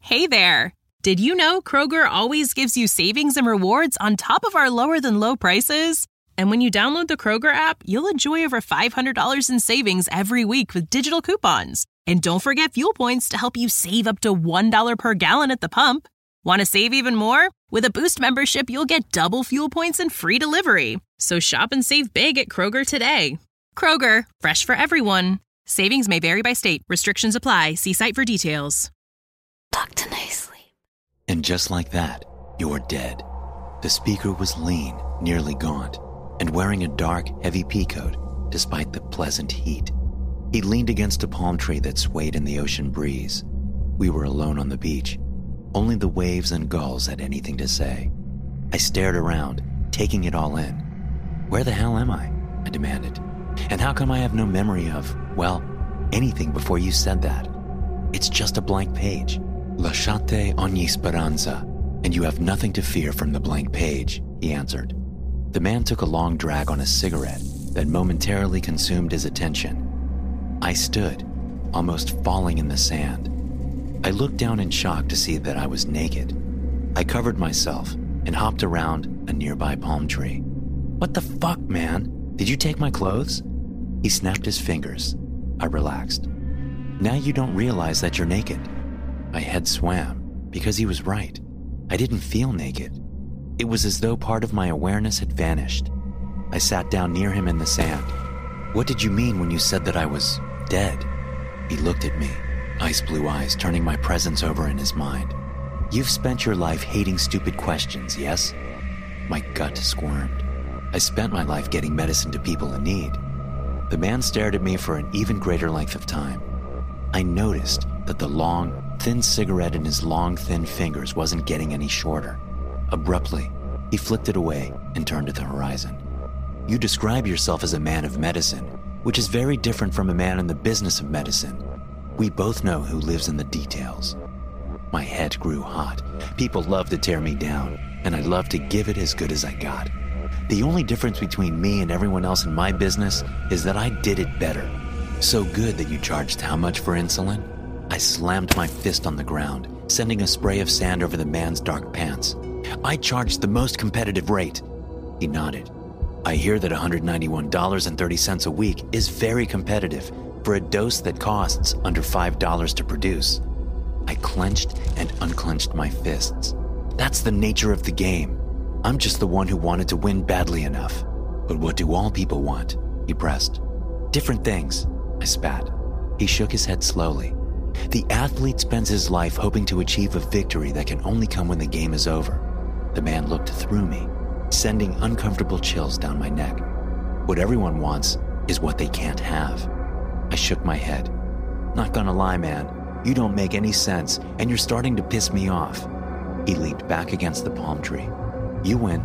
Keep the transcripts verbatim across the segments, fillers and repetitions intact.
Hey there! Did you know Kroger always gives you savings and rewards on top of our lower-than-low prices? And when you download the Kroger app, you'll enjoy over five hundred dollars in savings every week with digital coupons. And don't forget fuel points to help you save up to one dollar per gallon at the pump. Want to save even more? With a Boost membership, you'll get double fuel points and free delivery. So shop and save big at Kroger today. Kroger, fresh for everyone. Savings may vary by state. Restrictions apply. See site for details. Doctor No Sleep. And just like that, you're dead. The speaker was lean, nearly gaunt, and wearing a dark, heavy peacoat despite the pleasant heat. He leaned against a palm tree that swayed in the ocean breeze. We were alone on the beach. Only the waves and gulls had anything to say. I stared around, taking it all in. Where the hell am I? I demanded. And how come I have no memory of, well, anything before you said that? It's just a blank page. Lasciate ogni speranza, and you have nothing to fear from the blank page, he answered. The man took a long drag on a cigarette that momentarily consumed his attention. I stood, almost falling in the sand. I looked down in shock to see that I was naked. I covered myself and hopped around a nearby palm tree. What the fuck, man? Did you take my clothes? He snapped his fingers. I relaxed. Now you don't realize that you're naked. My head swam because he was right. I didn't feel naked. It was as though part of my awareness had vanished. I sat down near him in the sand. What did you mean when you said that I was dead? He looked at me, ice blue eyes turning my presence over in his mind. You've spent your life hating stupid questions, yes? My gut squirmed. I spent my life getting medicine to people in need. The man stared at me for an even greater length of time. I noticed that the long, thin cigarette in his long, thin fingers wasn't getting any shorter. Abruptly, he flicked it away and turned to the horizon. You describe yourself as a man of medicine, which is very different from a man in the business of medicine. We both know who lives in the details. My head grew hot. People love to tear me down, and I love to give it as good as I got. The only difference between me and everyone else in my business is that I did it better. So good that you charged how much for insulin? I slammed my fist on the ground, sending a spray of sand over the man's dark pants. I charged the most competitive rate. He nodded. I hear that one hundred ninety-one dollars and thirty cents a week is very competitive for a dose that costs under five dollars to produce. I clenched and unclenched my fists. That's the nature of the game. I'm just the one who wanted to win badly enough. But what do all people want? He pressed. Different things, I spat. He shook his head slowly. The athlete spends his life hoping to achieve a victory that can only come when the game is over. The man looked through me, sending uncomfortable chills down my neck. What everyone wants is what they can't have. I shook my head. Not gonna lie, man. You don't make any sense, and you're starting to piss me off. He leaned back against the palm tree. You win.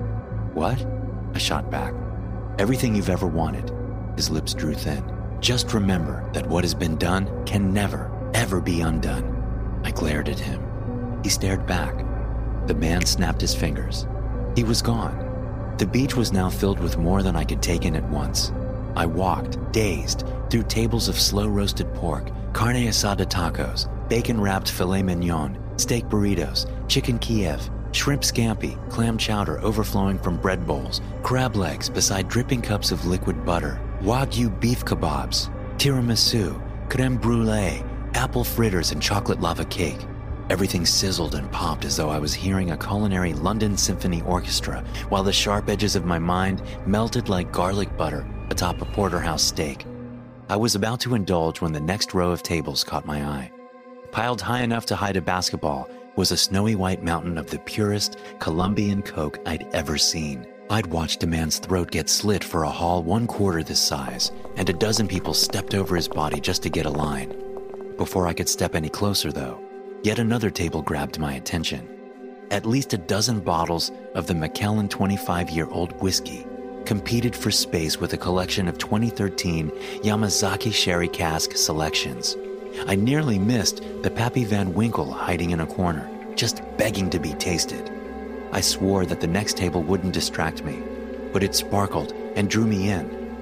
What? I shot back. Everything you've ever wanted. His lips drew thin. Just remember that what has been done can never, ever be undone. I glared at him. He stared back. The man snapped his fingers. He was gone. The beach was now filled with more than I could take in at once. I walked, dazed, through tables of slow-roasted pork, carne asada tacos, bacon-wrapped filet mignon, steak burritos, chicken Kiev, shrimp scampi, clam chowder overflowing from bread bowls, crab legs beside dripping cups of liquid butter, Wagyu beef kebabs, tiramisu, creme brulee, apple fritters, and chocolate lava cake. Everything sizzled and popped as though I was hearing a culinary London Symphony Orchestra, while the sharp edges of my mind melted like garlic butter atop a porterhouse steak. I was about to indulge when the next row of tables caught my eye. Piled high enough to hide a basketball was a snowy white mountain of the purest Colombian Coke I'd ever seen. I'd watched a man's throat get slit for a haul one quarter this size, and a dozen people stepped over his body just to get a line. Before I could step any closer, though, yet another table grabbed my attention. At least a dozen bottles of the Macallan twenty-five-year-old whiskey competed for space with a collection of twenty thirteen Yamazaki Sherry Cask selections. I nearly missed the Pappy Van Winkle hiding in a corner, just begging to be tasted. I swore that the next table wouldn't distract me, but it sparkled and drew me in.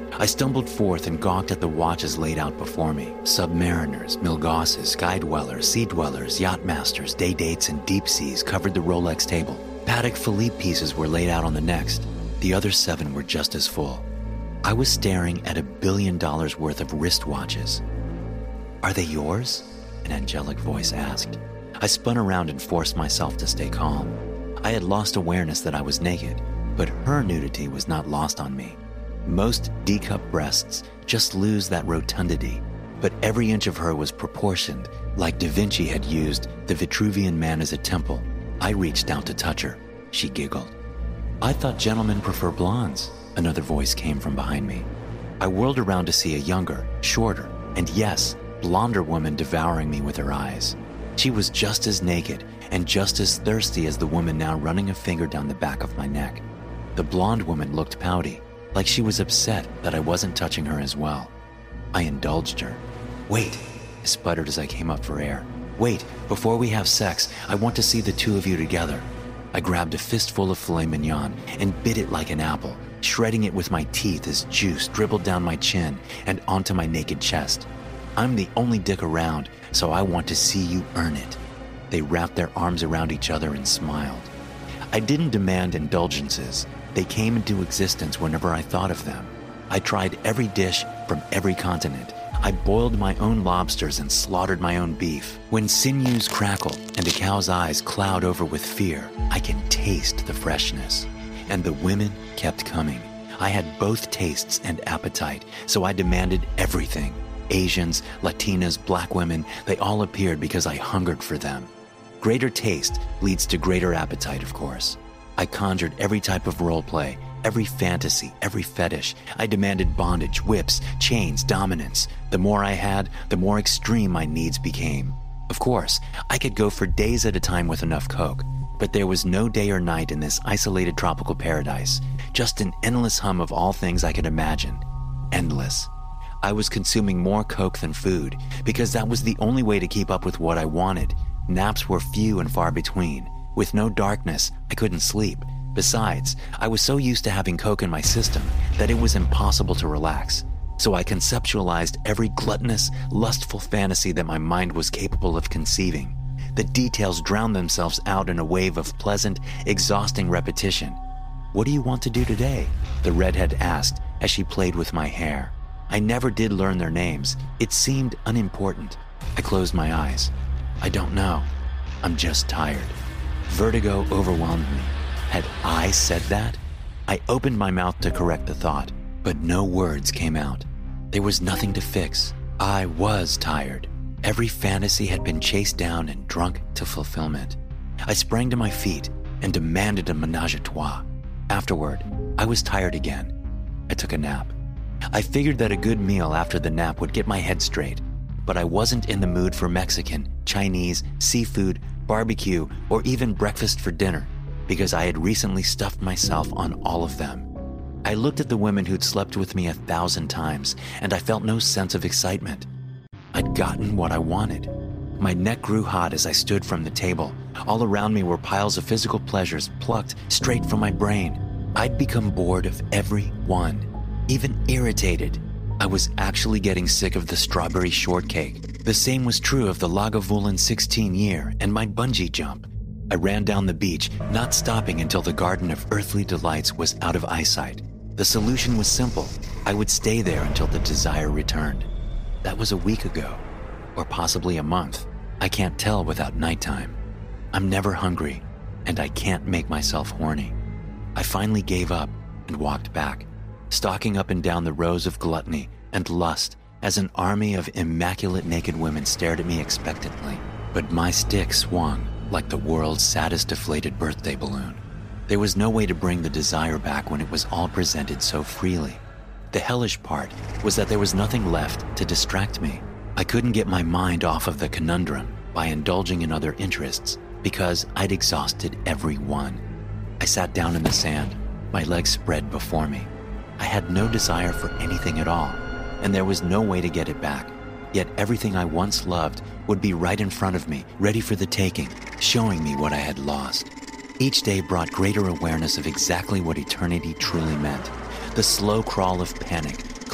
I stumbled forth and gawked at the watches laid out before me. Submariners, Milgauses, Sky Dwellers, Sea Dwellers, Yachtmasters, Day Dates, and Deep Seas covered the Rolex table. Patek Philippe pieces were laid out on the next. The other seven were just as full. I was staring at a billion dollars worth of wristwatches. "Are they yours?" an angelic voice asked. I spun around and forced myself to stay calm. I had lost awareness that I was naked, but her nudity was not lost on me. Most D-cup breasts just lose that rotundity, but every inch of her was proportioned, like Da Vinci had used the Vitruvian Man as a temple. I reached out to touch her. She giggled. "I thought gentlemen prefer blondes," another voice came from behind me. I whirled around to see a younger, shorter, and yes, blonder woman devouring me with her eyes. She was just as naked and just as thirsty as the woman now running a finger down the back of my neck. The blonde woman looked pouty, like she was upset that I wasn't touching her as well. I indulged her. "Wait," I sputtered as I came up for air. "Wait, before we have sex, I want to see the two of you together." I grabbed a fistful of filet mignon and bit it like an apple, shredding it with my teeth as juice dribbled down my chin and onto my naked chest. "I'm the only dick around, so I want to see you earn it." They wrapped their arms around each other and smiled. I didn't demand indulgences. They came into existence whenever I thought of them. I tried every dish from every continent. I boiled my own lobsters and slaughtered my own beef. When sinews crackle and a cow's eyes cloud over with fear, I can taste the freshness. And the women kept coming. I had both tastes and appetite, so I demanded everything. Asians, Latinas, black women, they all appeared because I hungered for them. Greater taste leads to greater appetite, of course. I conjured every type of role play, every fantasy, every fetish. I demanded bondage, whips, chains, dominance. The more I had, the more extreme my needs became. Of course, I could go for days at a time with enough coke, but there was no day or night in this isolated tropical paradise, just an endless hum of all things I could imagine. Endless. I was consuming more coke than food, because that was the only way to keep up with what I wanted. Naps were few and far between. With no darkness, I couldn't sleep. Besides, I was so used to having coke in my system that it was impossible to relax. So I conceptualized every gluttonous, lustful fantasy that my mind was capable of conceiving. The details drowned themselves out in a wave of pleasant, exhausting repetition. "What do you want to do today?" the redhead asked as she played with my hair. I never did learn their names. It seemed unimportant. I closed my eyes. "I don't know. I'm just tired." Vertigo overwhelmed me. Had I said that? I opened my mouth to correct the thought, but no words came out. There was nothing to fix. I was tired. Every fantasy had been chased down and drunk to fulfillment. I sprang to my feet and demanded a ménage à trois. Afterward, I was tired again. I took a nap. I figured that a good meal after the nap would get my head straight, but I wasn't in the mood for Mexican, Chinese, seafood, barbecue, or even breakfast for dinner, because I had recently stuffed myself on all of them. I looked at the women who'd slept with me a thousand times, and I felt no sense of excitement. I'd gotten what I wanted. My neck grew hot as I stood from the table. All around me were piles of physical pleasures plucked straight from my brain. I'd become bored of every one, even irritated. I was actually getting sick of the strawberry shortcake. The same was true of the Lagavulin sixteen year and my bungee jump. I ran down the beach, not stopping until the Garden of Earthly Delights was out of eyesight. The solution was simple. I would stay there until the desire returned. That was a week ago, or possibly a month. I can't tell without nighttime. I'm never hungry, and I can't make myself horny. I finally gave up and walked back, stalking up and down the rows of gluttony and lust as an army of immaculate naked women stared at me expectantly. But my stick swung like the world's saddest deflated birthday balloon. There was no way to bring the desire back when it was all presented so freely. The hellish part was that there was nothing left to distract me. I couldn't get my mind off of the conundrum by indulging in other interests because I'd exhausted every one. I sat down in the sand, my legs spread before me. I had no desire for anything at all, and there was no way to get it back. Yet everything I once loved would be right in front of me, ready for the taking, showing me what I had lost. Each day brought greater awareness of exactly what eternity truly meant. The slow crawl of panic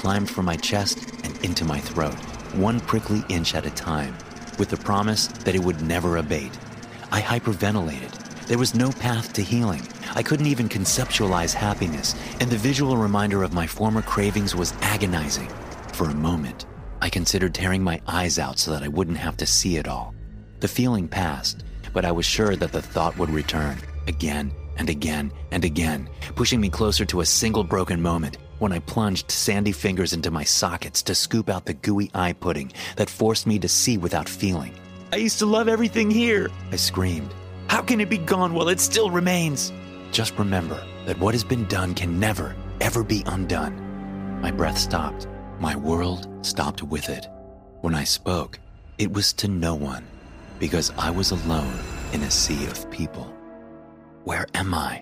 climbed from my chest and into my throat, one prickly inch at a time, with the promise that it would never abate. I hyperventilated. There was no path to healing. I couldn't even conceptualize happiness, and the visual reminder of my former cravings was agonizing. For a moment, I considered tearing my eyes out so that I wouldn't have to see it all. The feeling passed, but I was sure that the thought would return, again and again and again, pushing me closer to a single broken moment when I plunged sandy fingers into my sockets to scoop out the gooey eye pudding that forced me to see without feeling. "I used to love everything here," I screamed. "How can it be gone while it still remains?" Just remember that what has been done can never, ever be undone. My breath stopped. My world stopped with it. When I spoke, it was to no one, because I was alone in a sea of people. Where am I?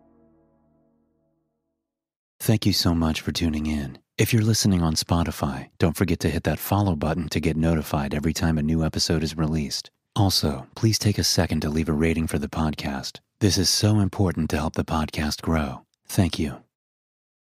Thank you so much for tuning in. If you're listening on Spotify, don't forget to hit that follow button to get notified every time a new episode is released. Also, please take a second to leave a rating for the podcast. This is so important to help the podcast grow. Thank you.